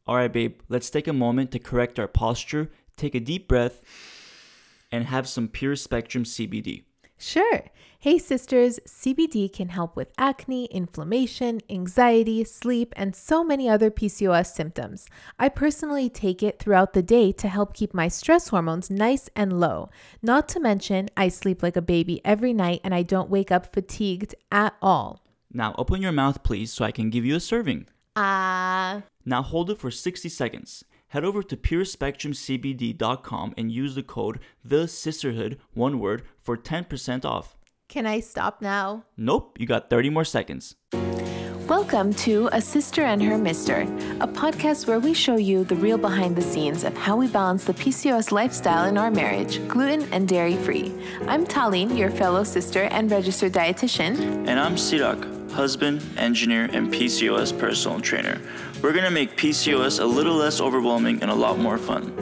All right, babe, let's take a moment to correct our posture, take a deep breath, and have some Pure Spectrum CBD. Sure. Hey sisters, CBD can help with acne, inflammation, anxiety, sleep, and so many other PCOS symptoms. I personally take it throughout the day to help keep my stress hormones nice and low. Not to mention, I sleep like a baby every night and I don't wake up fatigued at all. Now open your mouth, please, so I can give you a serving. Now hold it for 60 seconds. Head over to purespectrumcbd.com and use the code THESISTERHOOD, one word, for 10% off. Can I stop now? Nope, you got 30 more seconds. Welcome to A Sister and Her Mister, a podcast where we show you the real behind the scenes of how we balance the PCOS lifestyle in our marriage, gluten and dairy free. I'm Talene, your fellow sister and registered dietitian. And I'm Sirak, husband, engineer, and PCOS personal trainer. We're gonna make PCOS a little less overwhelming and a lot more fun.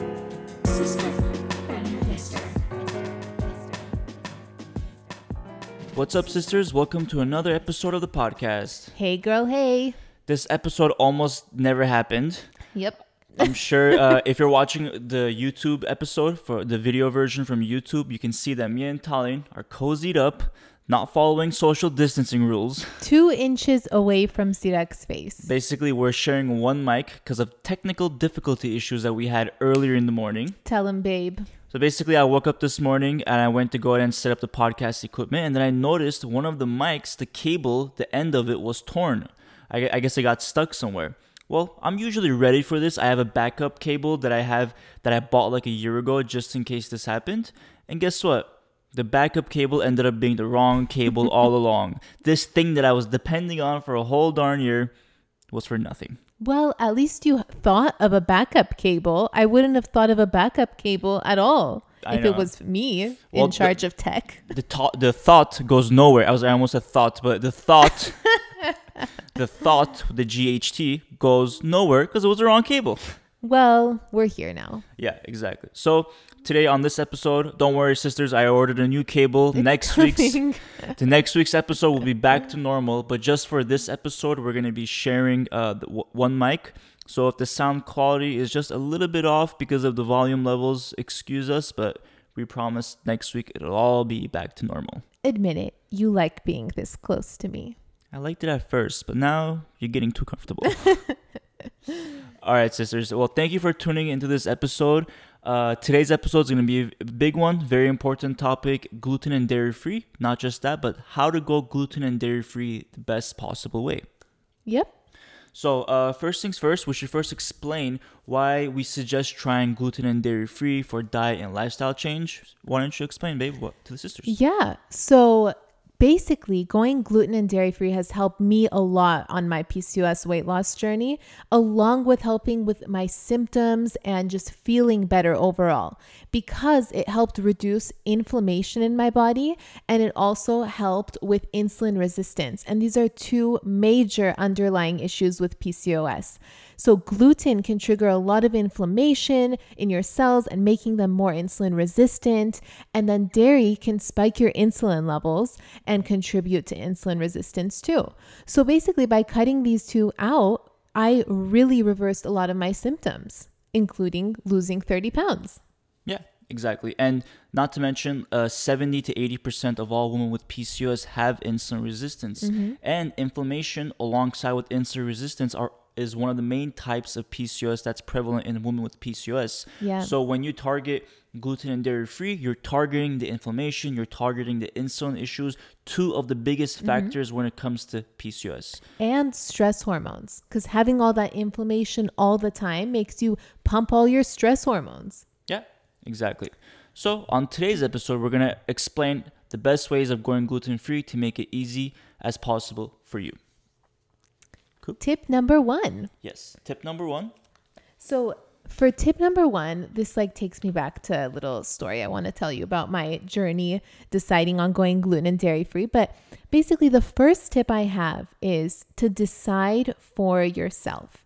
What's up, sisters? Welcome to another episode of the podcast. Hey girl, hey. This episode almost never happened. Yep. I'm sure if you're watching the YouTube episode, for the video version from YouTube, you can see that me and Talene are cozied up, not following social distancing rules. 2 inches away from Sirak's face. Basically, we're sharing one mic because of technical difficulty issues that we had earlier in the morning. Tell him, babe. So basically, I woke up this morning and I went to go ahead and set up the podcast equipment. And then I noticed one of the mics, the cable, the end of it was torn. I guess it got stuck somewhere. Well, I'm usually ready for this. I have a backup cable that I bought like a year ago just in case this happened. And guess what? The backup cable ended up being the wrong cable all along. This thing that I was depending on for a whole darn year was for nothing. Well, at least you thought of a backup cable. I wouldn't have thought of a backup cable at all if it was me in charge of tech. The thought goes nowhere. I almost said thought, but the thought, the GHT goes nowhere because it was the wrong cable. Well, we're here now. Yeah, exactly. So today on this episode, don't worry, sisters, I ordered a new cable. The next week's episode will be back to normal. But just for this episode, we're going to be sharing one mic. So if the sound quality is just a little bit off because of the volume levels, excuse us. But we promise next week it'll all be back to normal. Admit it, you like being this close to me. I liked it at first, but now you're getting too comfortable. All right, sisters. Well, thank you for tuning into this episode. Today's episode is going to be a big one, very important topic, gluten and dairy free. Not just that, but how to go gluten and dairy free the best possible way. Yep. So first things first, we should first explain why we suggest trying gluten and dairy free for diet and lifestyle change. Why don't you explain, babe, to the sisters? Yeah. So basically, going gluten and dairy free has helped me a lot on my PCOS weight loss journey, along with helping with my symptoms and just feeling better overall, because it helped reduce inflammation in my body and it also helped with insulin resistance. And these are 2 major underlying issues with PCOS. So gluten can trigger a lot of inflammation in your cells and making them more insulin resistant. And then dairy can spike your insulin levels and contribute to insulin resistance too. So basically, by cutting these 2 out, I really reversed a lot of my symptoms, including losing 30 pounds. Yeah, exactly. And not to mention, 70 to 80% of all women with PCOS have insulin resistance. Mm-hmm. And inflammation alongside with insulin resistance is one of the main types of PCOS that's prevalent in women with PCOS. Yeah. So when you target gluten and dairy free, you're targeting the inflammation, you're targeting the insulin issues, 2 of the biggest factors when it comes to PCOS. And stress hormones, because having all that inflammation all the time makes you pump all your stress hormones. Yeah, exactly. So on today's episode, we're going to explain the best ways of going gluten free to make it easy as possible for you. Cool. Tip number 1. Yes. Tip number 1. So for tip number 1, this takes me back to a little story I want to tell you about my journey deciding on going gluten and dairy free. But basically the first tip I have is to decide for yourself.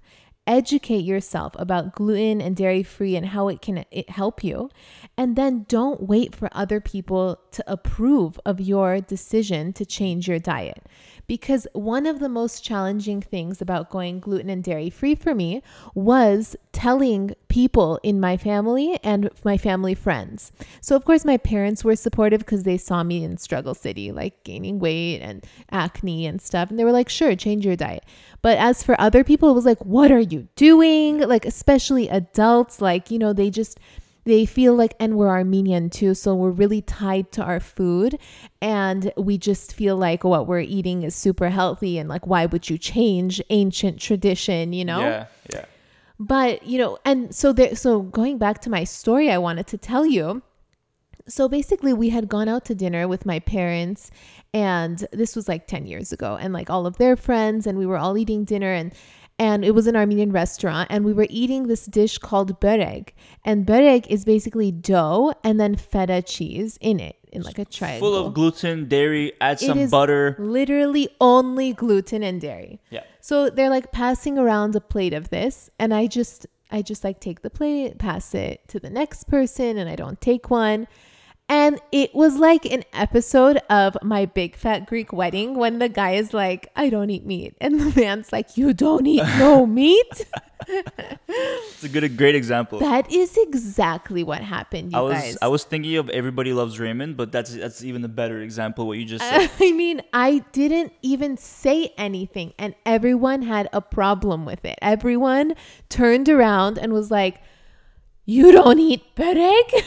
educate yourself about gluten and dairy free and how it help you. And then don't wait for other people to approve of your decision to change your diet. Because one of the most challenging things about going gluten and dairy free for me was telling people in my family and my family friends. So of course my parents were supportive because they saw me in struggle city, like gaining weight and acne and stuff. And they were like, sure, change your diet. But as for other people, it was like, what are you doing? Like, especially adults, like, you know, they feel like, and we're Armenian too, so we're really tied to our food, and we just feel like what we're eating is super healthy, and like, why would you change ancient tradition, you know? Yeah. But, you know, and so going back to my story, I wanted to tell you. So basically we had gone out to dinner with my parents, and this was like 10 years ago, and like all of their friends, and we were all eating dinner, and it was an Armenian restaurant, and we were eating this dish called börek. And börek is basically dough and then feta cheese in it, in like a triangle. Full of gluten, dairy, add It some is butter. Literally only gluten and dairy. Yeah. So they're like passing around a plate of this, and I just like take the plate, pass it to the next person, and I don't take one. And it was like an episode of My Big Fat Greek Wedding when the guy is like, I don't eat meat. And the man's like, you don't eat no meat? It's a great example. That is exactly what happened, you guys. I was thinking of Everybody Loves Raymond, but that's even a better example what you just said. I mean, I didn't even say anything, and everyone had a problem with it. Everyone turned around and was like, you don't eat börek?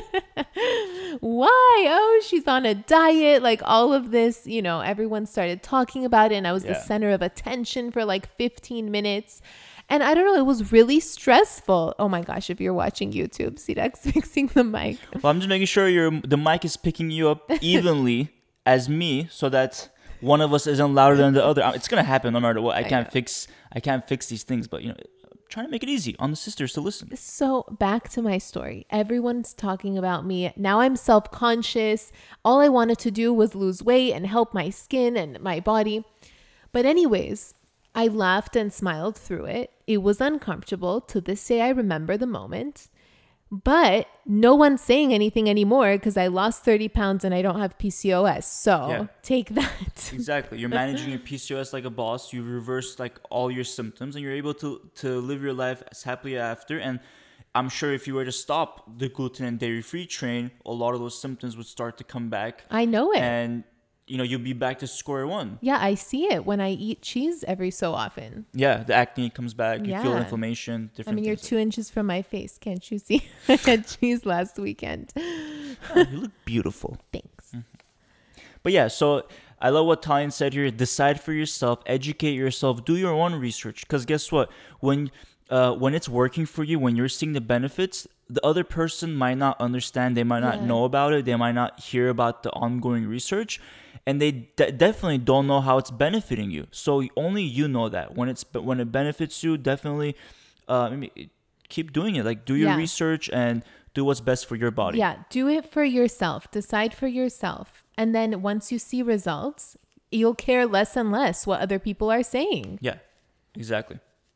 Why? Oh, she's on a diet. Like all of this, you know, everyone started talking about it, and I was the center of attention for like 15 minutes. And I don't know, it was really stressful. Oh my gosh, if you're watching YouTube, Sirak's fixing the mic. Well, I'm just making sure the mic is picking you up evenly as me, so that one of us isn't louder than the other. It's gonna happen no matter what. I can't fix these things, but you know, trying to make it easy on the sisters to listen. So back to my story. Everyone's talking about me. Now I'm self-conscious. All I wanted to do was lose weight and help my skin and my body. But anyways, I laughed and smiled through it. It was uncomfortable. To this day, I remember the moment. But no one's saying anything anymore because I lost 30 pounds and I don't have PCOS. So take that. Exactly. You're managing your PCOS like a boss. You've reversed like all your symptoms, and you're able to live your life as happily after. And I'm sure if you were to stop the gluten and dairy free train, a lot of those symptoms would start to come back. I know it. And you know, you'll be back to square one. Yeah, I see it when I eat cheese every so often. Yeah, the acne comes back. You feel inflammation. I mean, you're 2 inches from my face. Can't you see? I had cheese last weekend. Oh, you look beautiful. Thanks. Mm-hmm. But yeah, so I love what Talian said here. Decide for yourself. Educate yourself. Do your own research. Because guess what? When it's working for you, when you're seeing the benefits, the other person might not understand. They might not know about it. They might not hear about the ongoing research. And they definitely don't know how it's benefiting you. So only you know that. When it benefits you, definitely keep doing it. Like do your research and do what's best for your body. Yeah, do it for yourself. Decide for yourself. And then once you see results, you'll care less and less what other people are saying. Yeah, exactly.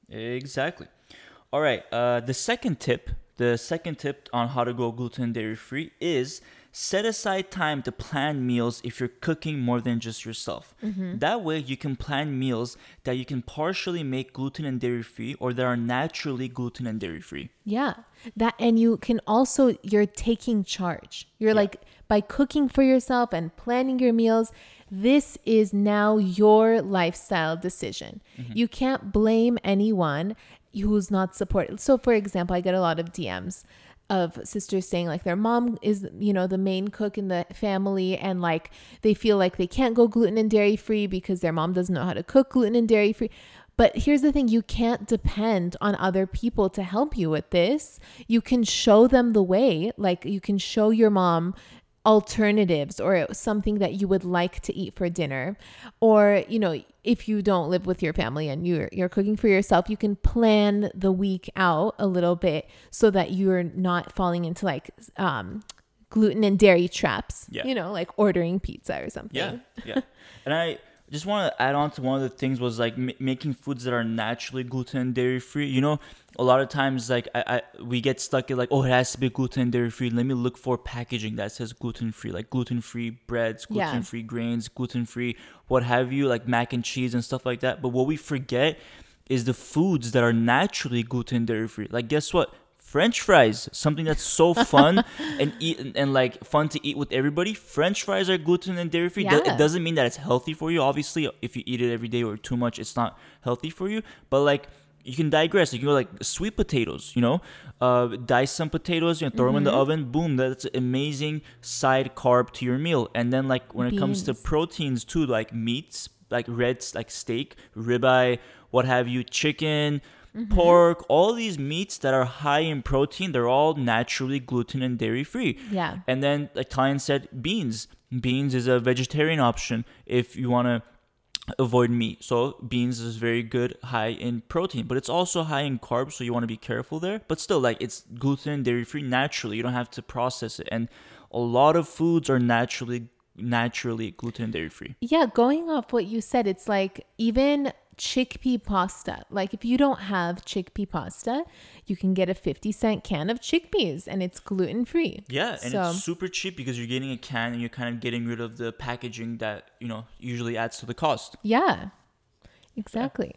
All right. The second tip on how to go gluten and dairy free is set aside time to plan meals if you're cooking more than just yourself. Mm-hmm. That way you can plan meals that you can partially make gluten and dairy free or that are naturally gluten and dairy free. Yeah. And you can also, you're taking charge. You're like, by cooking for yourself and planning your meals, this is now your lifestyle decision. Mm-hmm. You can't blame anyone who's not supported. So for example, I get a lot of DMs of sisters saying like their mom is, you know, the main cook in the family, and like they feel like they can't go gluten and dairy free because their mom doesn't know how to cook gluten and dairy free. But here's the thing, you can't depend on other people to help you with this. You can show them the way, like you can show your mom alternatives or something that you would like to eat for dinner. Or, you know, if you don't live with your family and you're cooking for yourself, you can plan the week out a little bit so that you're not falling into like gluten and dairy traps, you know, like ordering pizza or something. Yeah. And Just want to add on to one of the things was like making foods that are naturally gluten and dairy free. You know, a lot of times like we get stuck in like, oh, it has to be gluten and dairy free. Let me look for packaging that says gluten free, like gluten free breads, Yeah. gluten free grains, gluten free what have you, like mac and cheese and stuff like that. But what we forget is the foods that are naturally gluten and dairy free. Like, guess what? French fries, something that's so fun and like fun to eat with everybody. French fries are gluten and dairy free. Yeah. It doesn't mean that it's healthy for you. Obviously, if you eat it every day or too much, it's not healthy for you. But like, you can digress. You can go like sweet potatoes. You know, dice some potatoes. You know, throw them in the oven. Boom, that's an amazing side carb to your meal. And then like when it comes to Beans. proteins too, like meats, like reds, like steak, ribeye, what have you, chicken, pork, all these meats that are high in protein, they're all naturally gluten and dairy free. Yeah. And then, like Talian said, beans. Beans is a vegetarian option if you want to avoid meat. So beans is very good, high in protein, but it's also high in carbs, so you want to be careful there. But still, like, it's gluten and dairy free naturally. You don't have to process it. And a lot of foods are naturally gluten and dairy free. Yeah, going off what you said, it's like even chickpea pasta. Like if you don't have chickpea pasta, you can get a 50-cent can of chickpeas and it's gluten free. Yeah, and So- it's super cheap because you're getting a can and you're kind of getting rid of the packaging that, you know, usually adds to the cost. Yeah, exactly.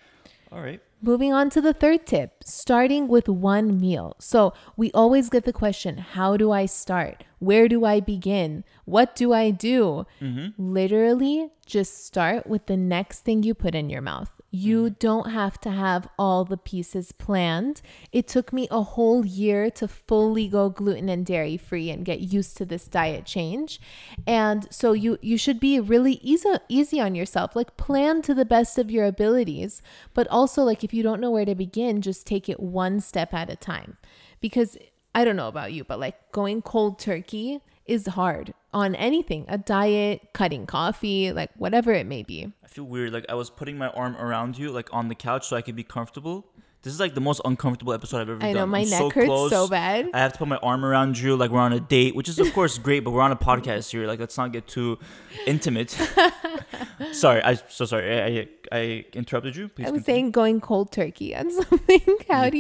All right. Moving on to the third tip, starting with one meal. So we always get the question, how do I start? Where do I begin? What do I do? Literally just start with the next thing you put in your mouth. You don't have to have all the pieces planned. It took me a whole year to fully go gluten and dairy free and get used to this diet change. And so you should be really easy on yourself. Like plan to the best of your abilities, but also like if you don't know where to begin, just take it one step at a time. Because I don't know about you, but like going cold turkey is hard on anything, a diet, cutting coffee, like whatever it may be. I feel weird. Like I was putting my arm around you, like on the couch, so I could be comfortable. This is like the most uncomfortable episode I've ever done. I know, my I'm neck hurts so bad. I have to put my arm around you, like we're on a date, which is of course great, but we're on a podcast here. Like let's not get too intimate. Sorry, I interrupted you. Please I was continue. saying going cold turkey on something. Have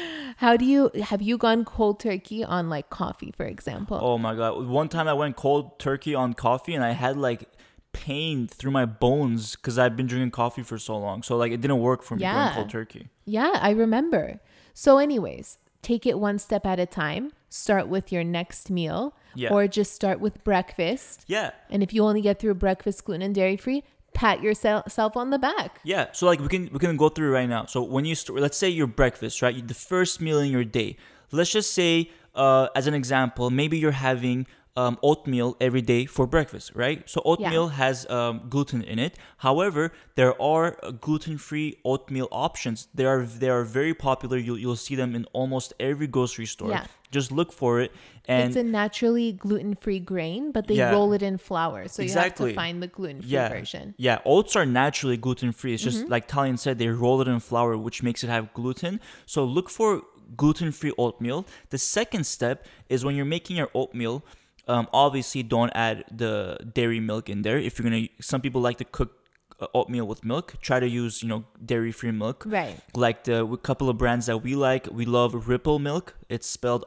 you gone cold turkey on like coffee, for example? Oh my god! One time I went cold turkey on coffee, and I had like pain through my bones because I've been drinking coffee for so long. So like it didn't work for me going Yeah. cold turkey. Yeah, I remember. So anyways, take it one step at a time. Start with your next meal Yeah. or just start with breakfast. Yeah. And if you only get through breakfast gluten and dairy free, pat yourself on the back. Yeah, so like we can go through it right now. So when you let's say your breakfast, right? The first meal in your day. Let's just say, as an example, maybe you're having oatmeal every day for breakfast, right? So oatmeal has gluten in it. However, there are gluten-free oatmeal options. They are very popular. You'll see them in almost every grocery store. Yeah. Just look for it. And It's a naturally gluten-free grain, but they Yeah. roll it in flour. So you Exactly. have to find the gluten-free yeah, version. yeah, oats are naturally gluten-free. It's just like Talian said, they roll it in flour, which makes it have gluten. So look for gluten-free oatmeal. The second step is when you're making your oatmeal, obviously don't add the dairy milk in there. If you're gonna, some people like to cook oatmeal with milk. Try to use dairy-free milk. Right. Like the couple of brands that we like, we love Ripple milk. It's spelled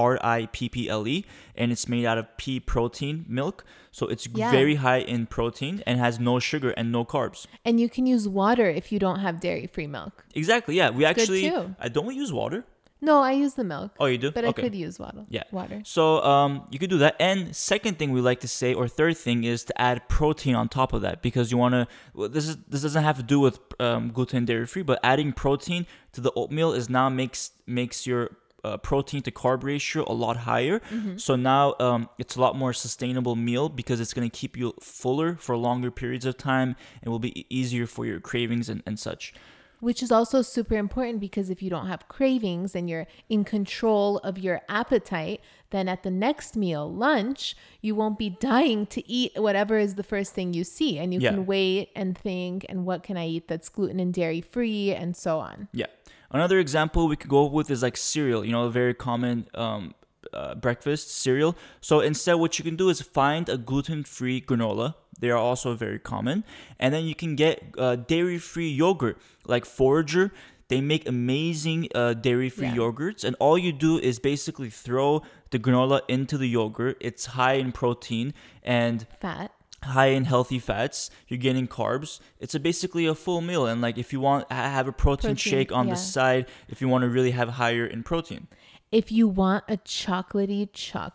RIPPLE, and it's made out of pea protein milk. So it's Yeah. very high in protein and has no sugar and no carbs. And you can use water if you don't have dairy-free milk. Exactly. Yeah, we good actually too. don't we use water? No, I use the milk. Oh, you do? But Okay. I could use water. Yeah. Water. So you could do that. And second thing we like to say, or third thing, is to add protein on top of that, because you want to. Well, this doesn't have to do with gluten dairy free, but adding protein to the oatmeal is now makes your protein to carb ratio a lot higher. So now it's a lot more sustainable meal because it's going to keep you fuller for longer periods of time and will be easier for your cravings and such. Which is also super important because if you don't have cravings and you're in control of your appetite, then at the next meal, lunch, you won't be dying to eat whatever is the first thing you see. And you Yeah. can wait and think, and what can I eat that's gluten and dairy free, and so on. Yeah. Another example we could go with is like cereal, a very common breakfast cereal. So instead, what you can do is find a gluten-free granola They are also very common. And then you can get dairy-free yogurt, like Forager. They make amazing dairy-free yogurts, and all you do is basically throw the granola into the yogurt. It's high in protein and Fat. high in healthy fats. You're getting carbs. It's basically a full meal, and like if you want have a protein shake on the side, if you want to really have higher in protein. If you want a chocolatey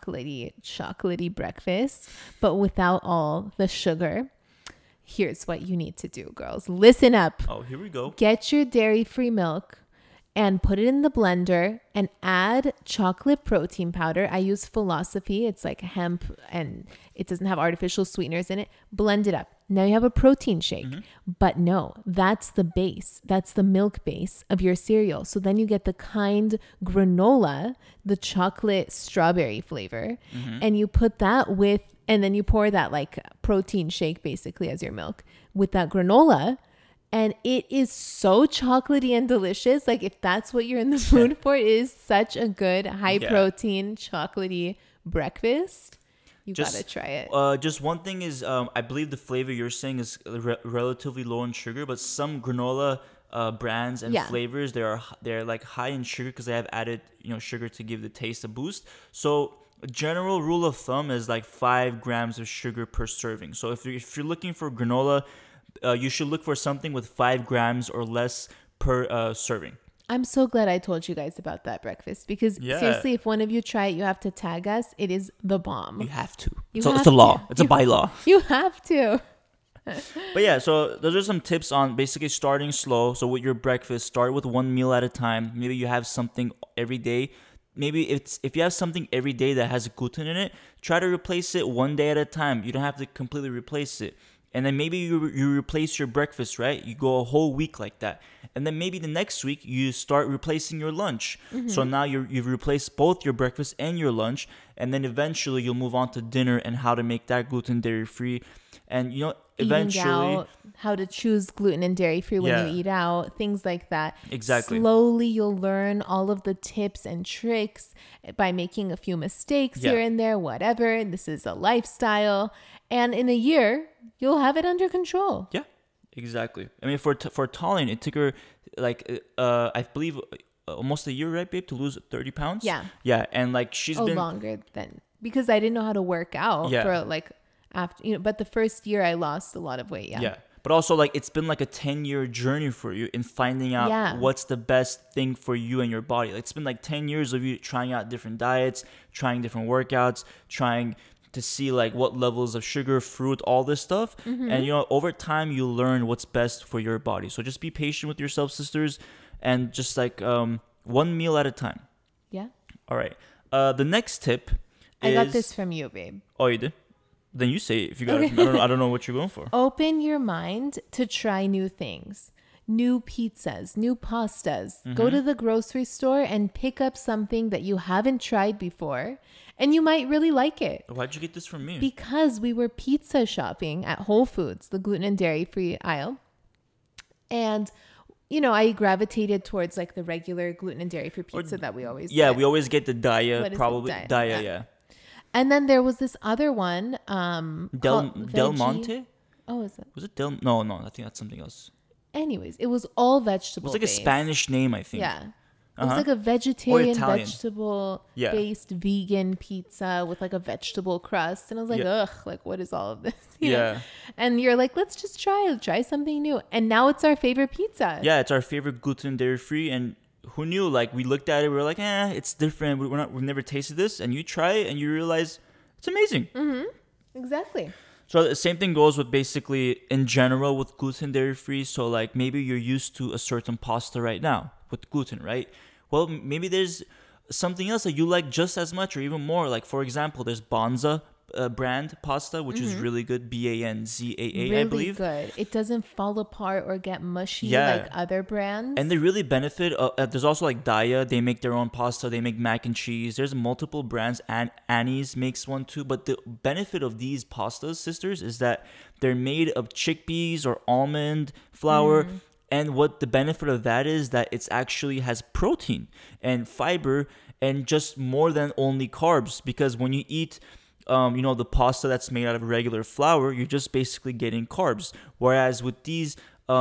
breakfast, but without all the sugar, here's what you need to do, girls. Listen up. Oh, here we go. Get your dairy-free milk and put it in the blender and add chocolate protein powder. I use Philosophy. It's like hemp and it doesn't have artificial sweeteners in it. Blend it up. Now you have a protein shake. But no, that's the base. That's the milk base of your cereal. So then you get the kind granola, the chocolate strawberry flavor, and you put that with, and then you pour that like protein shake basically as your milk with that granola. And it is so chocolatey and delicious. Like if that's what you're in the mood for, it is such a good high protein chocolatey breakfast. You gotta try it. Just one thing is, I believe the flavor you're saying is relatively low in sugar, but some granola brands and flavors they're like high in sugar because they have added sugar to give the taste a boost. So a general rule of thumb is like 5 grams of sugar per serving. So if you're looking for granola, you should look for something with 5 grams or less per serving. I'm so glad I told you guys about that breakfast because seriously, if one of you try it, you have to tag us. It is the bomb. You have to. It's a law. It's a bylaw. You have to. But yeah, so those are some tips on basically starting slow. So with your breakfast, start with one meal at a time. Maybe you have something every day. Maybe if you have something every day that has gluten in it, try to replace it one day at a time. You don't have to completely replace it. And then maybe you replace your breakfast, right? You go a whole week like that. And then maybe the next week you start replacing your lunch. So now you've replaced both your breakfast and your lunch. And then eventually you'll move on to dinner and how to make that gluten dairy free. And eventually out, how to choose gluten and dairy free when you eat out, things like that. Exactly. Slowly you'll learn all of the tips and tricks by making a few mistakes here and there, whatever. And this is a lifestyle. And in a year, you'll have it under control. Yeah, exactly. I mean, for Tallinn, it took her like I believe almost a year, right, babe, to lose 30 pounds. Yeah, and like she's been longer than, because I didn't know how to work out for like after but the first year I lost a lot of weight. Yeah. But also like it's been like a 10-year journey for you in finding out what's the best thing for you and your body. Like, it's been like 10 years of you trying out different diets, trying different workouts, trying to see like what levels of sugar, fruit, all this stuff. And over time you learn what's best for your body. So just be patient with yourself, sisters, and just like one meal at a time. Yeah. All right. The next tip I got this from you, babe. Oh, you did? Then you say it if you got it. I don't know what you're going for. Open your mind to try new things. New pizzas, new pastas. Go to the grocery store and pick up something that you haven't tried before, and you might really like it. Why'd you get this from me? Because we were pizza shopping at Whole Foods, the gluten and dairy-free aisle. And, I gravitated towards like the regular gluten and dairy-free pizza that we always get. We always get the Daiya, probably. Daiya, yeah. And then there was this other one. Del Monte? Oh, is it? Was it Del? No, I think that's something else. Anyways, it was all vegetable. It was like a Spanish name, I think. Yeah. It was like a vegetarian, Italian. vegetable-based vegan pizza with like a vegetable crust. And I was like, ugh, like what is all of this? You know? And you're like, let's just try something new. And now it's our favorite pizza. Yeah, it's our favorite gluten dairy-free. And who knew? Like we looked at it, we were like, it's different. We've never tasted this. And you try it and you realize it's amazing. Exactly. So the same thing goes with basically in general with gluten dairy free. So like maybe you're used to a certain pasta right now with gluten, right? Well, maybe there's something else that you like just as much or even more. Like for example, there's Banza brand pasta, which is really good. Banzaa, really I believe. Good. It doesn't fall apart or get mushy like other brands. And they really benefit. There's also like Daiya. They make their own pasta. They make mac and cheese. There's multiple brands. And Annie's makes one too. But the benefit of these pastas, sisters, is that they're made of chickpeas or almond flour. And what the benefit of that is that it's actually has protein and fiber and just more than only carbs. Because when you eat the pasta that's made out of regular flour, you're just basically getting carbs. Whereas with these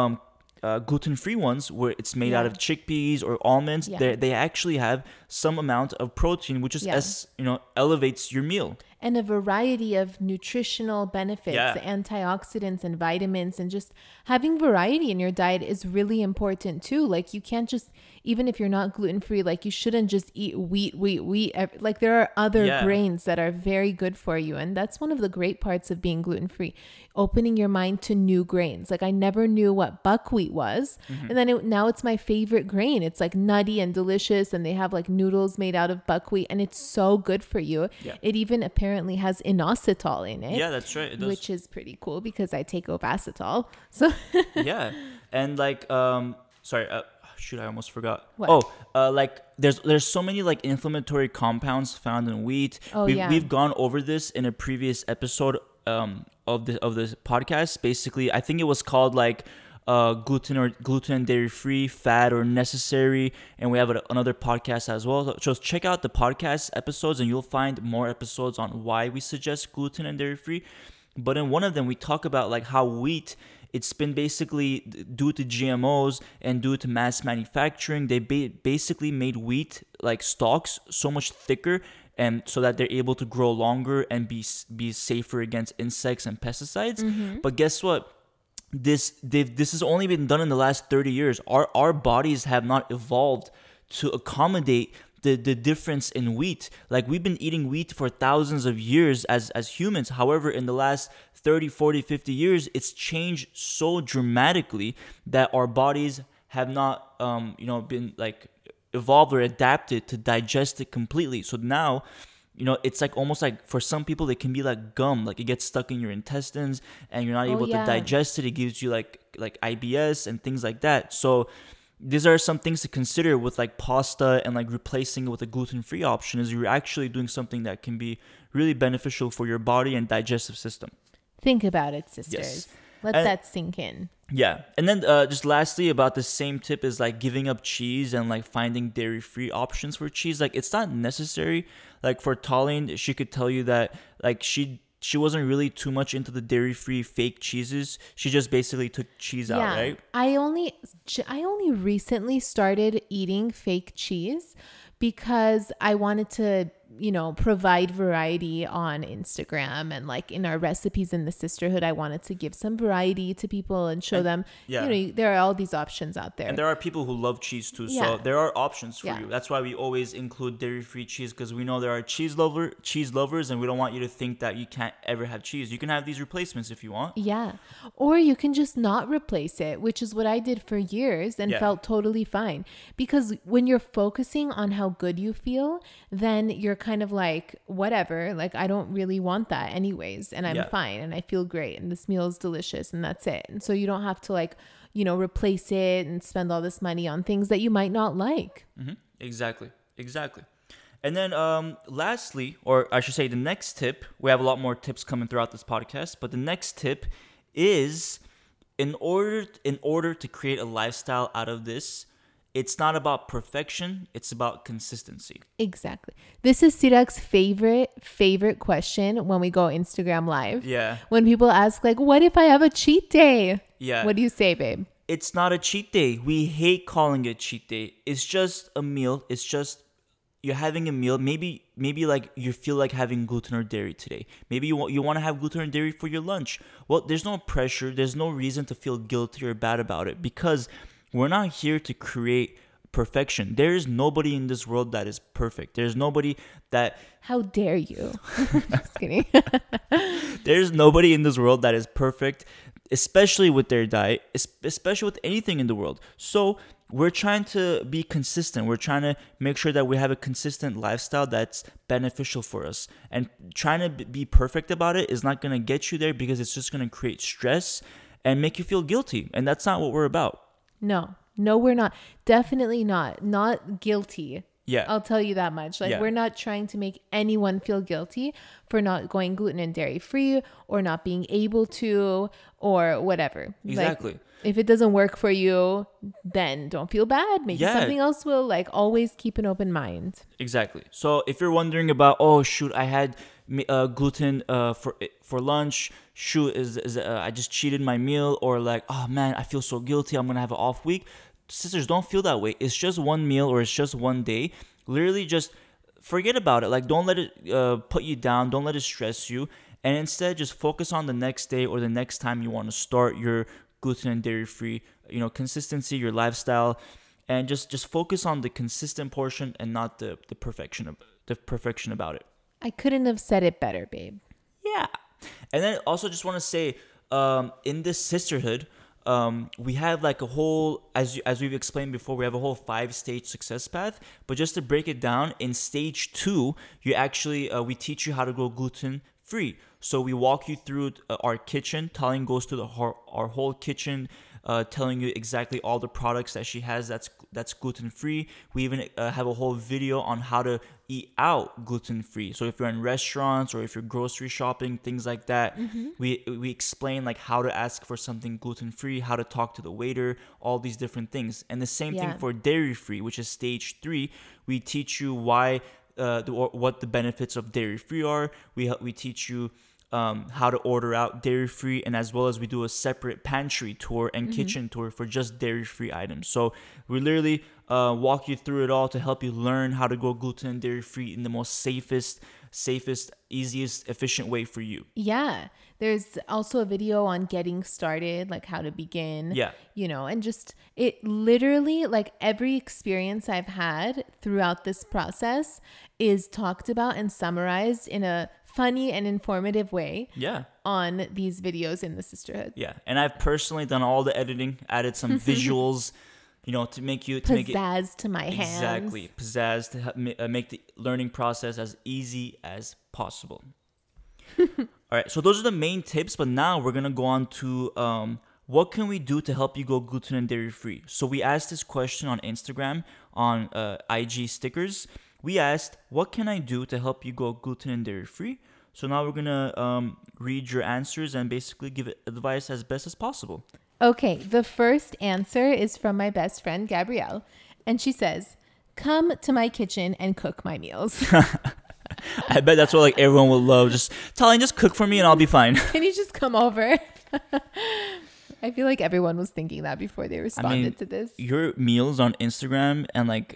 gluten-free ones, where it's made out of chickpeas or almonds, they actually have some amount of protein, which is elevates your meal. And a variety of nutritional benefits, antioxidants and vitamins, and just having variety in your diet is really important too. Like you can't just, even if you're not gluten-free, like you shouldn't just eat wheat. Like there are other grains that are very good for you. And that's one of the great parts of being gluten-free, opening your mind to new grains. Like I never knew what buckwheat was. And then now it's my favorite grain. It's like nutty and delicious. And they have like noodles made out of buckwheat and it's so good for you. Yeah. It even apparently has inositol in it. Yeah, that's right. It does. Which is pretty cool because I take Ovasitol. So yeah. And like, shoot, I almost forgot. What? Like there's so many like inflammatory compounds found in wheat. We've gone over this in a previous episode of the podcast. Basically, I think it was called like gluten and dairy free, fat or necessary, and we have another podcast as well. So check out the podcast episodes and you'll find more episodes on why we suggest gluten and dairy free. But in one of them we talk about like how wheat, it's been basically due to GMOs and due to mass manufacturing, they basically made wheat like stalks so much thicker, and so that they're able to grow longer and be safer against insects and pesticides. But guess what? This has only been done in the last 30 years. Our bodies have not evolved to accommodate the difference in wheat. Like we've been eating wheat for thousands of years as humans. However, in the last 30, 40, 50 years, it's changed so dramatically that our bodies have not been like evolved or adapted to digest it completely. So now, it's like almost like for some people it can be like gum, like it gets stuck in your intestines and you're not able to digest it. It gives you like IBS and things like that. So these are some things to consider with like pasta, and like replacing it with a gluten-free option is you're actually doing something that can be really beneficial for your body and digestive system. Think about it, sisters. Yes. Let that sink in. Yeah. And then just lastly about the same tip is like giving up cheese and like finding dairy-free options for cheese. Like it's not necessary. Like for Tallene, she could tell you that like she wasn't really too much into the dairy-free fake cheeses. She just basically took cheese out, right? I only recently started eating fake cheese because I wanted to, provide variety on Instagram, and like in our recipes in the sisterhood, I wanted to give some variety to people and show them, there are all these options out there. And there are people who love cheese too. So there are options for you. That's why we always include dairy-free cheese, because we know there are cheese lovers, and we don't want you to think that you can't ever have cheese. You can have these replacements if you want. Yeah. Or you can just not replace it, which is what I did for years and felt totally fine. Because when you're focusing on how good you feel, then you're kind of like, whatever, like I don't really want that anyways, and I'm fine and I feel great and this meal is delicious and that's it. And so you don't have to like, replace it and spend all this money on things that you might not like. Exactly. And then lastly, or I should say the next tip, we have a lot more tips coming throughout this podcast, but the next tip is in order to create a lifestyle out of this, it's not about perfection, it's about consistency. Exactly. This is Sirak's favorite question when we go Instagram live. Yeah. When people ask like, what if I have a cheat day? Yeah. What do you say, babe? It's not a cheat day. We hate calling it cheat day. It's just a meal. It's just you're having a meal. Maybe like you feel like having gluten or dairy today. Maybe you want to have gluten or dairy for your lunch. Well, there's no pressure. There's no reason to feel guilty or bad about it, because we're not here to create perfection. There is nobody in this world that is perfect. There's nobody that... How dare you? Just kidding. There's nobody in this world that is perfect, especially with their diet, especially with anything in the world. So we're trying to be consistent. We're trying to make sure that we have a consistent lifestyle that's beneficial for us. And trying to be perfect about it is not going to get you there, because it's just going to create stress and make you feel guilty. And that's not what we're about. No, we're not. Definitely not. Not guilty. Yeah. I'll tell you that much. Like, we're not trying to make anyone feel guilty for not going gluten and dairy free or not being able to or whatever. Exactly. Like, if it doesn't work for you, then don't feel bad. Maybe something else will. Like, always keep an open mind. Exactly. So if you're wondering about, oh, shoot, I had gluten for lunch. Shoot, I just cheated my meal, or like, oh man, I feel so guilty, I'm gonna have an off week. Sisters, don't feel that way. It's just one meal or it's just one day. Literally, just forget about it. Like, don't let it put you down. Don't let it stress you. And instead, just focus on the next day or the next time you want to start your gluten and dairy free, consistency, your lifestyle, and just focus on the consistent portion and not the perfection about it. I couldn't have said it better, babe. Yeah. And then also just want to say, in this sisterhood, we have like a whole, as we've explained before, we have a whole 5-stage success path. But just to break it down, in stage 2, you actually we teach you how to go gluten free. So we walk you through our kitchen. Tallene goes through our whole kitchen, telling you exactly all the products that she has that's gluten free. We even have a whole video on how to eat out gluten free. So if you're in restaurants or if you're grocery shopping, things like that, we explain like how to ask for something gluten free, how to talk to the waiter, all these different things. And the same thing for dairy free, which is stage 3. We teach you why what the benefits of dairy free are. We teach you how to order out dairy free, and as well as we do a separate pantry tour and kitchen tour for just dairy free items. So we literally walk you through it all to help you learn how to go gluten and dairy free in the most safest, easiest, efficient way for you. Yeah. There's also a video on getting started, like how to begin. Yeah. And just it literally, like every experience I've had throughout this process is talked about and summarized in a funny and informative way. Yeah. On these videos in the sisterhood. Yeah. And I've personally done all the editing, added some visuals, to make it pizzazz to my hands. Exactly. Pizzazz to make the learning process as easy as possible. All right. So those are the main tips, but now we're going to go on to what can we do to help you go gluten and dairy free? So we asked this question on Instagram, on IG stickers. We asked, what can I do to help you go gluten and dairy free? So now we're going to read your answers and basically give advice as best as possible. Okay, the first answer is from my best friend, Gabrielle. And she says, come to my kitchen and cook my meals. I bet that's what like everyone would love. Just Tallene, just cook for me and I'll be fine. Can you just come over? I feel like everyone was thinking that before they responded to this. Your meals on Instagram and like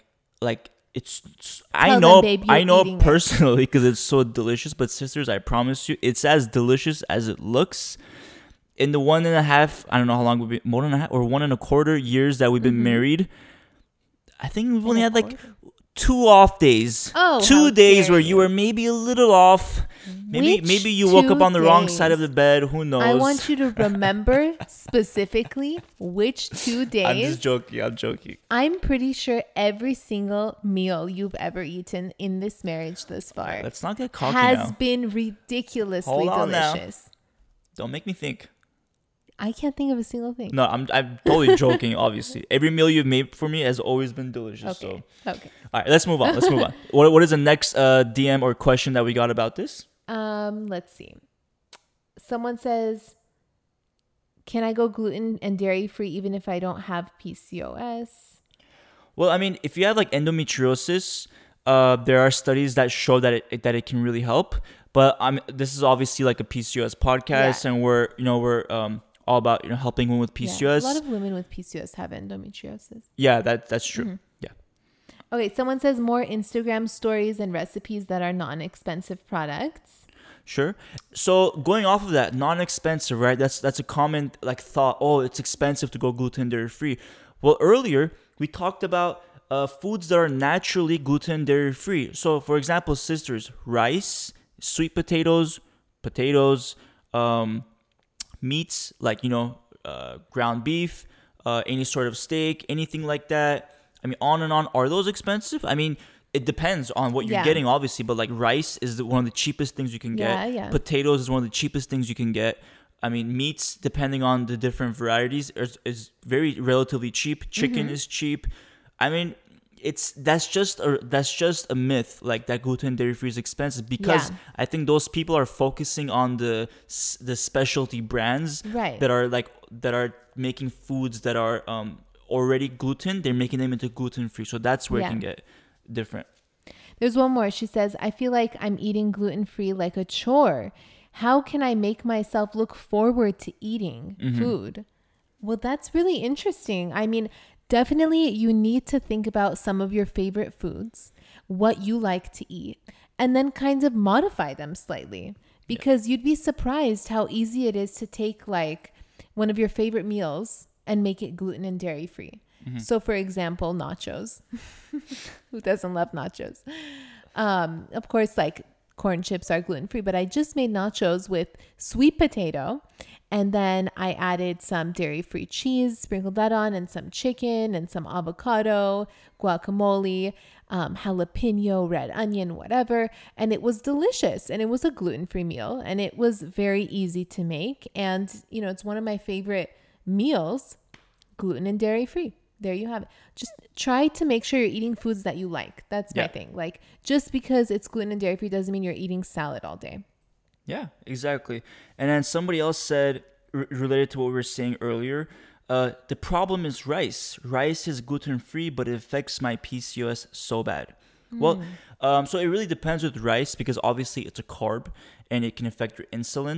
I know personally because it's so delicious, but sisters, I promise you, it's as delicious as it looks. In the 1.5, I don't know how long we've been, 1.25 years that we've been married, I think we've only had like 2 off days. Oh, 2 days where you were maybe a little off. Maybe you woke up on the wrong side of the bed. Who knows? I want you to remember specifically which 2 days. I'm just joking. I'm joking. I'm pretty sure every single meal you've ever eaten in this marriage thus far Let's not get cocky has now. been ridiculously Hold on delicious. Now. Don't make me think. I can't think of a single thing. No, I'm totally joking, obviously. Every meal you've made for me has always been delicious. Okay. So. Okay. All right, let's move on. What is the next DM or question that we got about this? Let's see. Someone says, can I go gluten and dairy free even if I don't have PCOS? Well, I mean, if you have like endometriosis, there are studies that show that it can really help. But this is obviously like a PCOS podcast, and we're all about helping women with PCOS. Yeah, a lot of women with PCOS have endometriosis. Yeah, that's true. Mm-hmm. Yeah. Okay, someone says more Instagram stories and recipes that are non-expensive products. Sure. So going off of that, non-expensive, right? That's a common like thought. Oh, it's expensive to go gluten dairy free. Well, earlier we talked about foods that are naturally gluten dairy free. So, for example, sisters, rice, sweet potatoes, meats like ground beef, any sort of steak, anything like that. I mean, on and on. Are those expensive? I mean, it depends on what you're getting, obviously. But like rice is one of the cheapest things you can get. Yeah. Potatoes is one of the cheapest things you can get. I mean, meats, depending on the different varieties, is very relatively cheap. Chicken is cheap. I mean, that's just a myth, like that gluten dairy free is expensive, because I think those people are focusing on the specialty brands that are making foods that are already gluten. They're making them into gluten free, so that's where it can get different. There's one more. She says, I feel like I'm eating gluten-free like a chore. How can I make myself look forward to eating food? Well, that's really interesting. I mean, definitely you need to think about some of your favorite foods, what you like to eat, and then kind of modify them slightly, because you'd be surprised how easy it is to take like one of your favorite meals and make it gluten and dairy free. So for example, nachos. Who doesn't love nachos? Of course, like corn chips are gluten free, but I just made nachos with sweet potato. And then I added some dairy-free cheese, sprinkled that on, and some chicken and some avocado, guacamole, jalapeno, red onion, whatever. And it was delicious. And it was a gluten-free meal. And it was very easy to make. And, you know, it's one of my favorite meals, gluten and dairy-free. There you have it. Just try to make sure you're eating foods that you like. That's my thing. Like, just because it's gluten and dairy-free doesn't mean you're eating salad all day. Yeah, exactly. And then somebody else said, related to what we were saying earlier, the problem is rice. Rice is gluten-free, but it affects my PCOS so bad. Well, so it really depends with rice, because obviously it's a carb and it can affect your insulin.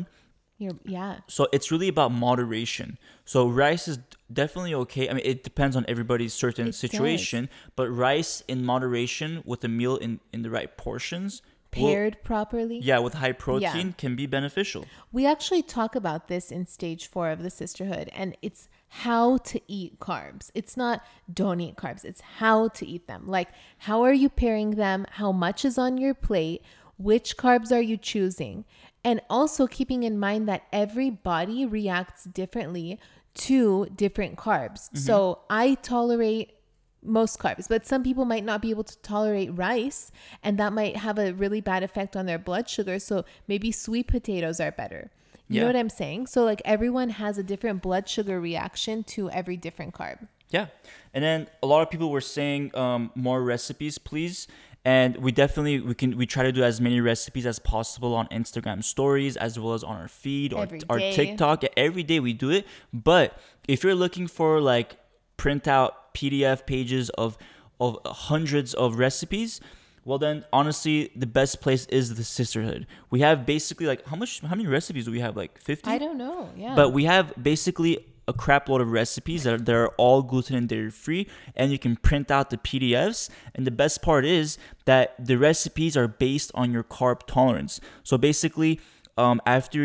Yeah. So it's really about moderation. So rice is definitely okay. I mean, it depends on everybody's certain situation, but rice in moderation with a meal in the right portions, paired properly. Yeah, with high protein can be beneficial. We actually talk about this in stage 4 of the sisterhood, and it's how to eat carbs. It's not don't eat carbs. It's how to eat them. Like, how are you pairing them? How much is on your plate? Which carbs are you choosing? And also keeping in mind that every body reacts differently to different carbs. So I tolerate most carbs, but some people might not be able to tolerate rice, and that might have a really bad effect on their blood sugar. So maybe sweet potatoes are better. You know what I'm saying? So like everyone has a different blood sugar reaction to every different carb. Yeah. And then a lot of people were saying more recipes, please. And we try to do as many recipes as possible on Instagram stories, as well as on our feed or our TikTok. Every day we do it. But if you're looking for like print out PDF pages of hundreds of recipes, well then honestly the best place is the sisterhood. We have basically like how many recipes do we have? Like 50? I don't know. Yeah. But we have basically a crap load of recipes that are all gluten and dairy free, and you can print out the PDFs. And the best part is that the recipes are based on your carb tolerance. So basically, after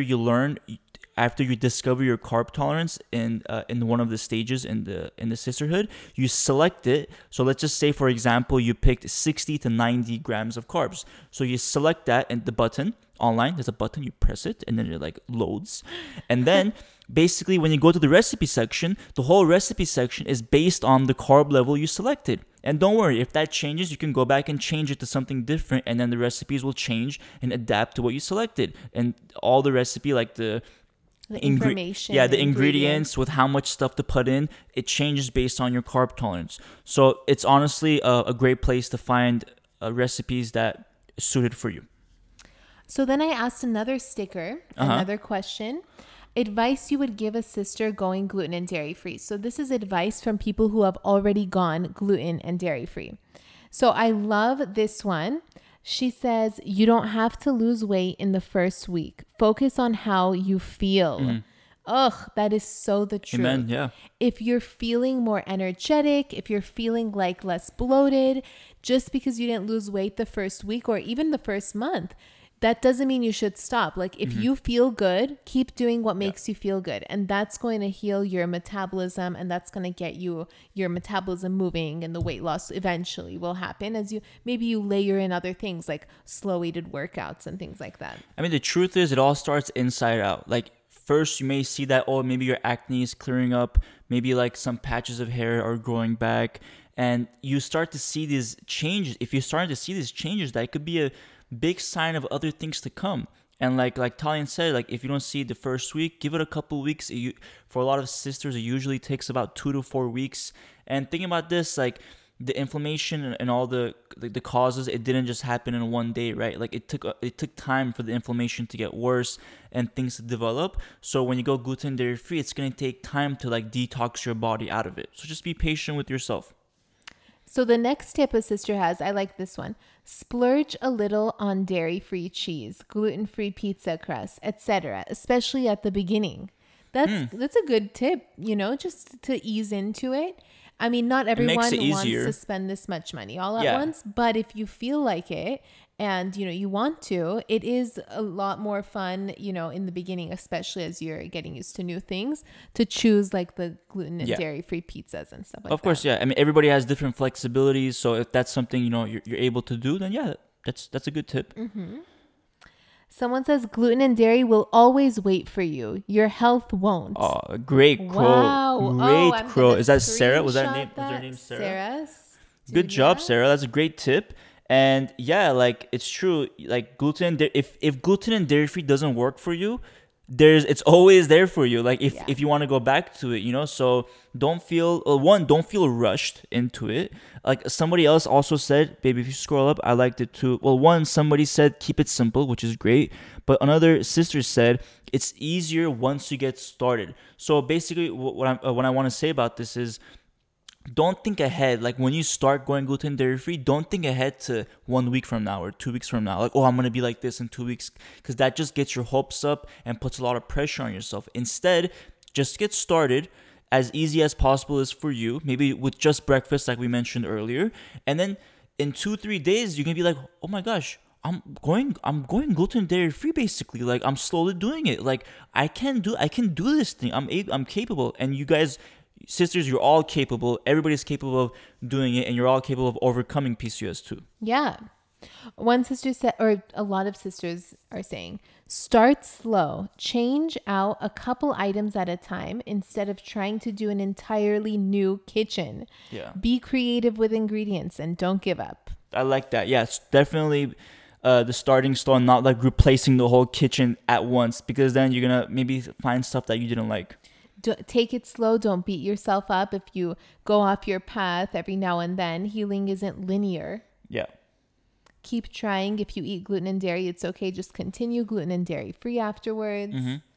you discover your carb tolerance in one of the stages in the sisterhood, you select it. So let's just say, for example, you picked 60 to 90 grams of carbs. So you select that, and the button online, there's a button, you press it, and then it like loads. And then basically when you go to the recipe section, the whole recipe section is based on the carb level you selected. And don't worry, if that changes, you can go back and change it to something different, and then the recipes will change and adapt to what you selected. And all the recipe, like the information, the ingredients with how much stuff to put in, it changes based on your carb tolerance. So it's honestly a great place to find recipes that is suited for you. So then I asked another sticker, another question. Advice you would give a sister going gluten and dairy free. So this is advice from people who have already gone gluten and dairy free. So I love this one. She says, you don't have to lose weight in the first week. Focus on how you feel. Ugh, that is so the truth. Amen, yeah. If you're feeling more energetic, if you're feeling like less bloated, just because you didn't lose weight the first week or even the first month, that doesn't mean you should stop. Like if you feel good, keep doing what makes you feel good. And that's going to heal your metabolism, and that's going to get your metabolism moving, and the weight loss eventually will happen as you layer in other things like slow weighted workouts and things like that. I mean, the truth is it all starts inside out. Like first you may see that, oh, maybe your acne is clearing up, maybe like some patches of hair are growing back, and you start to see these changes. If you're starting to see these changes, that could be a big sign of other things to come. And like Talian said, like if you don't see it the first week, give it a couple weeks. For a lot of sisters, it usually takes about 2 to 4 weeks. And thinking about this, like the inflammation and all the causes, it didn't just happen in one day, right? Like it took time for the inflammation to get worse and things to develop. So when you go gluten dairy free, it's gonna take time to like detox your body out of it. So just be patient with yourself. So the next tip a sister has, I like this one. Splurge a little on dairy-free cheese, gluten-free pizza crust, etc., especially at the beginning. That's a good tip, just to ease into it. I mean, not It makes everyone it wants easier. to spend this much money all at Yeah. once, but if you feel like it and you want to, it is a lot more fun, in the beginning, especially as you're getting used to new things, to choose like the gluten and Yeah. dairy-free pizzas and stuff like that. Of course, yeah. I mean, everybody has different flexibilities, so if that's something you're able to do, then yeah, that's a good tip. Someone says gluten and dairy will always wait for you. Your health won't. Oh, great quote. Wow. Oh, Great I'm quote. gonna Is that Sarah? Was screenshot her that. name Sarah? Sarah's. Good job, Yeah. Sarah. That's a great tip. And yeah, like it's true. Like if gluten and dairy free doesn't work for you, it's always there for you. Like Yeah. if you want to go back to it. So don't feel rushed into it. Like somebody else also said, baby, if you scroll up, I liked it too. Well, somebody said keep it simple, which is great. But another sister said it's easier once you get started. So basically, what I want to say about this is, don't think ahead. Like when you start going gluten dairy free, don't think ahead to 1 week from now or 2 weeks from now. Like, oh, I'm going to be like this in 2 weeks. Because that just gets your hopes up and puts a lot of pressure on yourself. Instead, just get started. As easy as possible is for you. Maybe with just breakfast, like we mentioned earlier. And then in 2-3 days, you can be like, oh my gosh, I'm going gluten dairy free basically. Like I'm slowly doing it. Like I can do this thing. I'm capable. And you guys, sisters, you're all capable. Everybody's capable of doing it, and you're all capable of overcoming PCOS too. Yeah. One sister said, or a lot of sisters are saying, start slow. Change out a couple items at a time instead of trying to do an entirely new kitchen. Yeah. Be creative with ingredients and don't give up. I like that. Yeah, it's definitely the starting slow, not like replacing the whole kitchen at once, because then you're gonna maybe find stuff that you didn't like. Take it slow. Don't beat yourself up if you go off your path every now and then. Healing isn't linear. Yeah. Keep trying. If you eat gluten and dairy, it's okay. Just continue gluten and dairy free afterwards.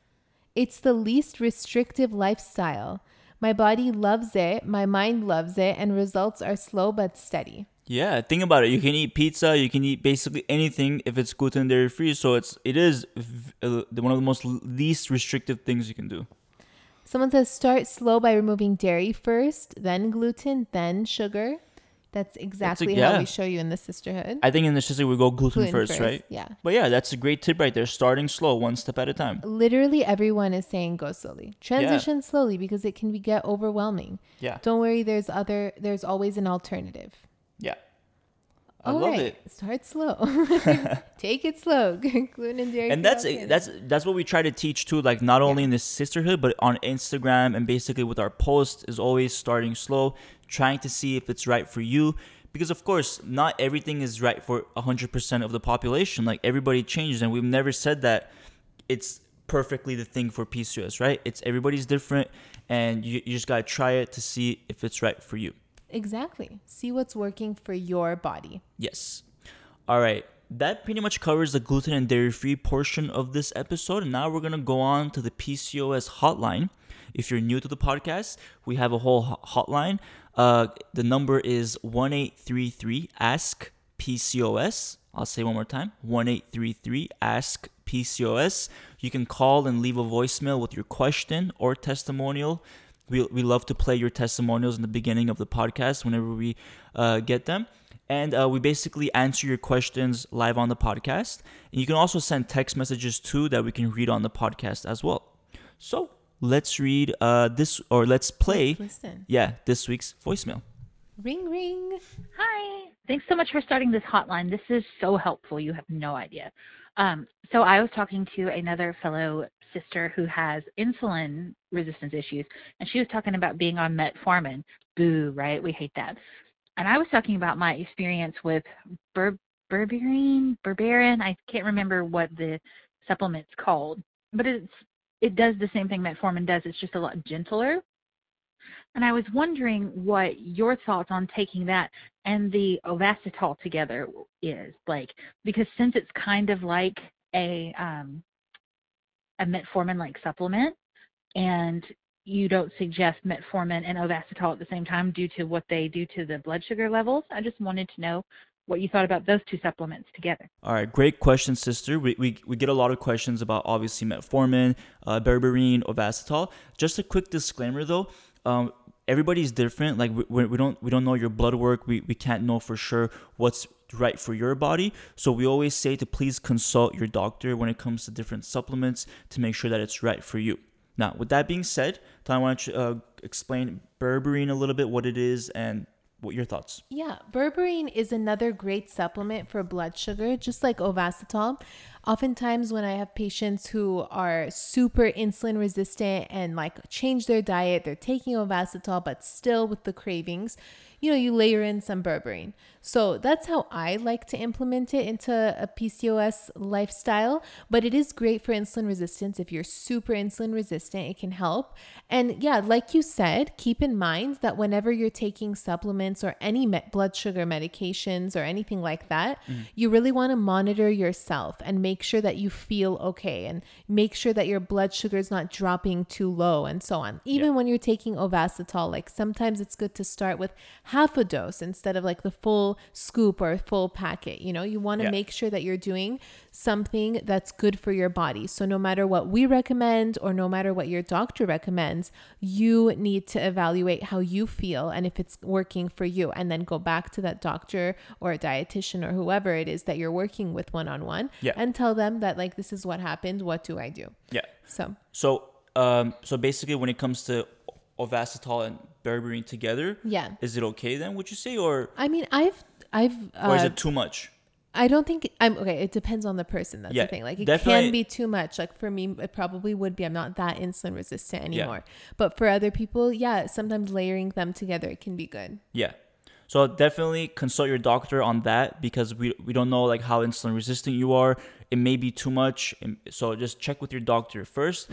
It's the least restrictive lifestyle. My body loves it. My mind loves it. And results are slow but steady. Yeah, think about it. You can eat pizza. You can eat basically anything if it's gluten dairy free. So it is one of the most least restrictive things you can do. Someone says start slow by removing dairy first, then gluten, then sugar. That's exactly how we show you in the sisterhood. I think in the sisterhood we go gluten first, right? Yeah. But yeah, that's a great tip right there. Starting slow, one step at a time. Literally everyone is saying go slowly. Transition slowly because it can get overwhelming. Yeah. Don't worry, there's always an alternative. Yeah. I love it. Start slow. Take it slow. Gluten and dairy. And that's what we try to teach too, like not only in the sisterhood but on Instagram, and basically with our posts is always starting slow, trying to see if it's right for you, because of course not everything is right for 100% of the population. Like everybody changes, and we've never said that it's perfectly the thing for PCOS, right? It's everybody's different, and you just gotta try it to see if it's right for you. Exactly. See what's working for your body. Yes. All right. That pretty much covers the gluten and dairy free portion of this episode. And now we're going to go on to the PCOS hotline. If you're new to the podcast, we have a whole hotline. The number is 1-833-ASK-PCOS. I'll say one more time, 1-833-ASK-PCOS. You can call and leave a voicemail with your question or testimonial. We love to play your testimonials in the beginning of the podcast whenever we get them. And we basically answer your questions live on the podcast. And you can also send text messages too that we can read on the podcast as well. So let's read let's play. Let's listen. Yeah, this week's voicemail. Ring, ring. Hi. Thanks so much for starting this hotline. This is so helpful. You have no idea. So I was talking to another fellow sister who has insulin resistance issues, and she was talking about being on metformin. Boo, right? We hate that. And I was talking about my experience with berberine. I can't remember what the supplement's called, but it does the same thing metformin does. It's just a lot gentler. And I was wondering what your thoughts on taking that and the Ovasitol together is, like, because since it's kind of like a metformin-like supplement, and you don't suggest metformin and Ovasitol at the same time due to what they do to the blood sugar levels. I just wanted to know what you thought about those two supplements together. All right, great question, sister. We get a lot of questions about obviously metformin, berberine, Ovasitol. Just a quick disclaimer though, everybody's different. Like we don't know your blood work. We can't know for sure what's right for your body. So we always say to please consult your doctor when it comes to different supplements to make sure that it's right for you. Now, with that being said, I want to explain berberine a little bit, what it is, and what your thoughts? Yeah, berberine is another great supplement for blood sugar, just like Ovasitol. Oftentimes when I have patients who are super insulin resistant and like change their diet, they're taking Ovasitol, but still with the cravings, you layer in some berberine. So that's how I like to implement it into a PCOS lifestyle. But it is great for insulin resistance. If you're super insulin resistant, it can help. And yeah, like you said, keep in mind that whenever you're taking supplements or any blood sugar medications or anything like that, you really want to monitor yourself and make sure that you feel okay and make sure that your blood sugar is not dropping too low and so on. Even when you're taking Ovasitol, like sometimes it's good to start with half a dose instead of like the full scoop or full packet. You want to make sure that you're doing something that's good for your body. So no matter what we recommend or no matter what your doctor recommends, you need to evaluate how you feel and if it's working for you, and then go back to that doctor or a dietitian or whoever it is that you're working with one-on-one and tell them that like, this is what happened. What do I do? Yeah. So basically when it comes to Ovasitol and berberine together, is it okay then, would you say? Or I mean, I've or is it too much? I don't think I'm okay. It depends on the person. That's the thing. Like it can be too much. Like for me, it probably would be. I'm not that insulin resistant anymore. But for other people, sometimes layering them together, it can be good. Yeah. So definitely consult your doctor on that, because we don't know like how insulin resistant you are. It may be too much. So just check with your doctor first.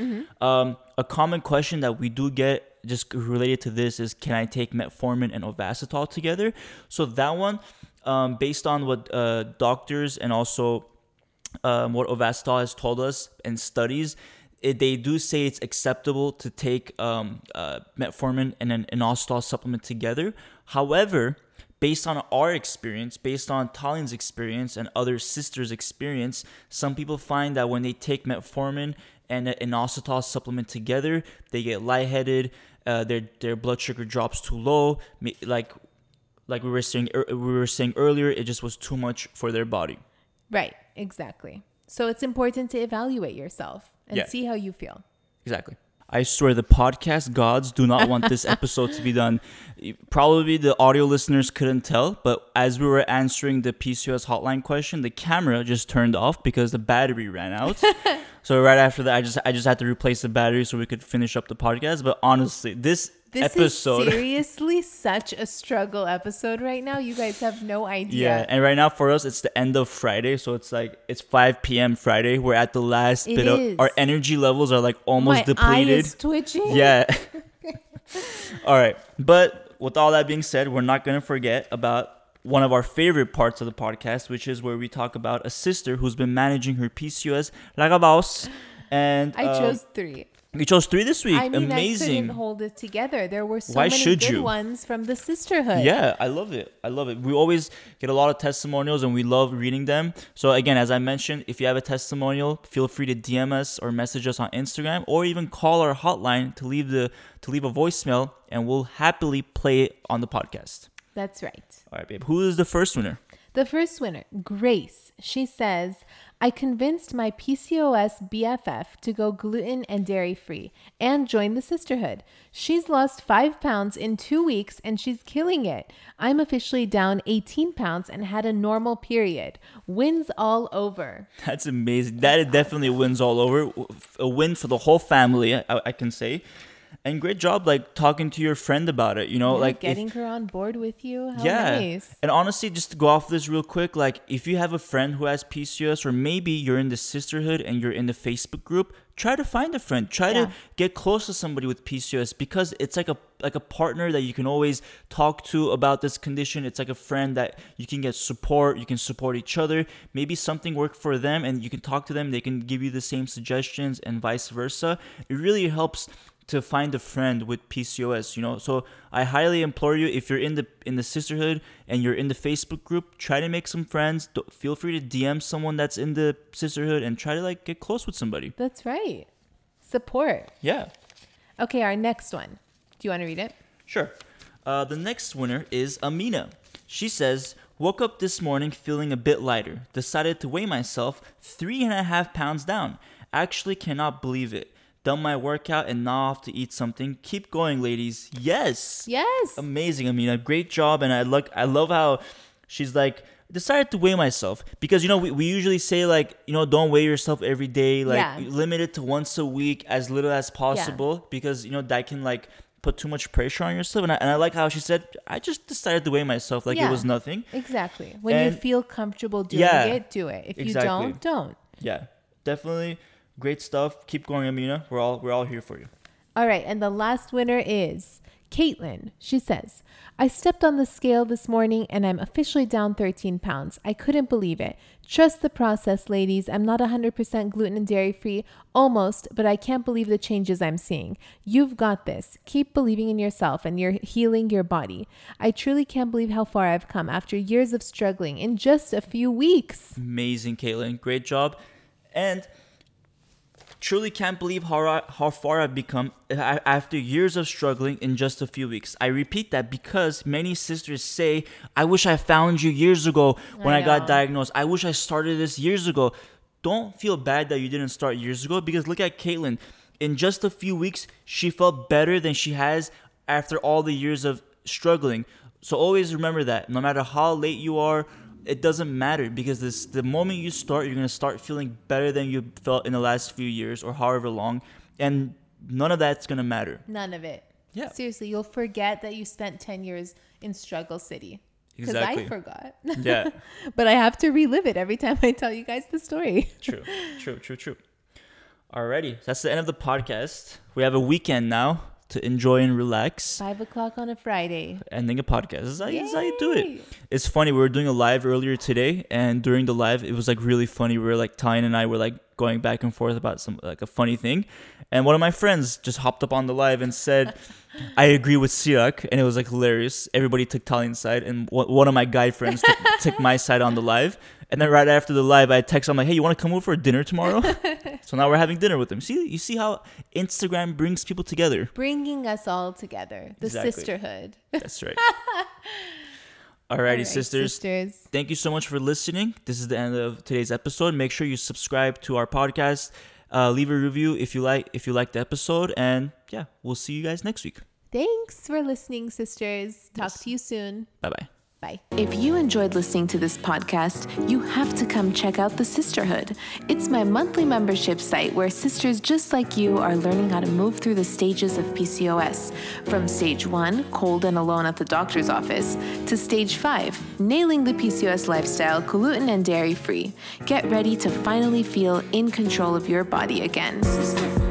A common question that we do get just related to this is, can I take metformin and Ovasitol together? So that one, based on what doctors and also what Ovasitol has told us in studies, they do say it's acceptable to take metformin and an inositol supplement together. However, based on our experience, based on Tallin's experience and other sisters' experience, some people find that when they take metformin and an inositol supplement together, they get lightheaded, their blood sugar drops too low, like we were saying earlier, it just was too much for their body. Right, exactly. So it's important to evaluate yourself and see how you feel. Exactly. I swear the podcast gods do not want this episode to be done. Probably the audio listeners couldn't tell, but as we were answering the PCOS hotline question, the camera just turned off because the battery ran out. So right after that, I just had to replace the battery so we could finish up the podcast. But honestly, this episode is seriously such a struggle episode right now. You guys have no idea. Yeah, and right now for us, it's the end of Friday. So it's 5 p.m. Friday. We're at the last bit of our energy levels are like almost depleted. My eye is twitching. Yeah. All right. But with all that being said, we're not going to forget about one of our favorite parts of the podcast, which is where we talk about a sister who's been managing her PCOS like a boss. And I chose 3. You chose 3 this week. I mean, amazing. I couldn't hold it together. There were so many good ones from the sisterhood. Yeah, I love it. We always get a lot of testimonials and we love reading them. So again, as I mentioned, if you have a testimonial, feel free to DM us or message us on Instagram, or even call our hotline to leave a voicemail, and we'll happily play it on the podcast. That's right. All right, babe. Who is the first winner? The first winner, Grace. She says, I convinced my PCOS BFF to go gluten and dairy free and join the sisterhood. She's lost 5 pounds in 2 weeks and she's killing it. I'm officially down 18 pounds and had a normal period. Wins all over. That's amazing. That definitely wins all over. A win for the whole family, I can say. And great job, like, talking to your friend about it, like getting her on board with you. How nice. And honestly, just to go off this real quick, like, if you have a friend who has PCOS, or maybe you're in the sisterhood and you're in the Facebook group, try to find a friend. Try to get close to somebody with PCOS, because it's like a partner that you can always talk to about this condition. It's like a friend that you can get support. You can support each other. Maybe something worked for them and you can talk to them. They can give you the same suggestions and vice versa. It really helps to find a friend with PCOS, you know. So I highly implore you, if you're in the sisterhood and you're in the Facebook group, try to make some friends. Feel free to DM someone that's in the sisterhood and try to like get close with somebody. That's right. Support. Yeah. Okay, our next one. Do you want to read it? Sure. The next winner is Amina. She says, woke up this morning feeling a bit lighter. Decided to weigh myself 3.5 pounds down. Actually cannot believe it. Done my workout and now off to eat something. Keep going, ladies. Yes. Yes. Amazing, Amina. Great job. And I love how she's like, decided to weigh myself. Because, you know, we usually say, like, you know, don't weigh yourself every day. Like, limit it to once a week, as little as possible. Because, you know, that can, like, put too much pressure on yourself. And I like how she said, I just decided to weigh myself like it was nothing. Exactly. When you feel comfortable doing it, do it. If you don't. Yeah, definitely. Great stuff. Keep going, Amina. We're all here for you. All right. And the last winner is Caitlin. She says, I stepped on the scale this morning and I'm officially down 13 pounds. I couldn't believe it. Trust the process, ladies. I'm not 100% gluten and dairy free, almost, but I can't believe the changes I'm seeing. You've got this. Keep believing in yourself and you're healing your body. I truly can't believe how far I've come after years of struggling in just a few weeks. Amazing, Caitlin. Great job. And truly can't believe how far I've become after years of struggling in just a few weeks. I repeat that because many sisters say, I wish I found you years ago when I got diagnosed. I wish I started this years ago. Don't feel bad that you didn't start years ago, because look at Caitlin. In just a few weeks, she felt better than she has after all the years of struggling. So always remember that. No matter how late you are, it doesn't matter, because the moment you start, you're going to start feeling better than you felt in the last few years or however long. And none of that's going to matter. None of it. Yeah. Seriously, you'll forget that you spent 10 years in struggle city. Because Exactly. I forgot. Yeah. But I have to relive it every time I tell you guys the story. True. Alrighty. That's the end of the podcast. We have a weekend now to enjoy and relax. 5 o'clock on a Friday. Ending a podcast. This is how you do it. It's funny. We were doing a live earlier today, and during the live, it was like really funny. We were like, Tyne and I were like going back and forth about some like a funny thing, and one of my friends just hopped up on the live and said, I agree with Sirak, and it was like hilarious. Everybody took Tyne's side, and one of my guy friends took my side on the live. And then right after the live, I text him like, hey, you want to come over for dinner tomorrow? So now we're having dinner with him. You see how Instagram brings people together. Bringing us all together. The Exactly. sisterhood. That's right. Alrighty, sisters. Thank you so much for listening. This is the end of today's episode. Make sure you subscribe to our podcast. Leave a review if you like the episode. And yeah, we'll see you guys next week. Thanks for listening, sisters. Talk to you soon. Bye-bye. Bye. If you enjoyed listening to this podcast, you have to come check out The Sisterhood. It's my monthly membership site where sisters just like you are learning how to move through the stages of PCOS. From stage 1, cold and alone at the doctor's office, to stage 5, nailing the PCOS lifestyle, gluten and dairy free. Get ready to finally feel in control of your body again.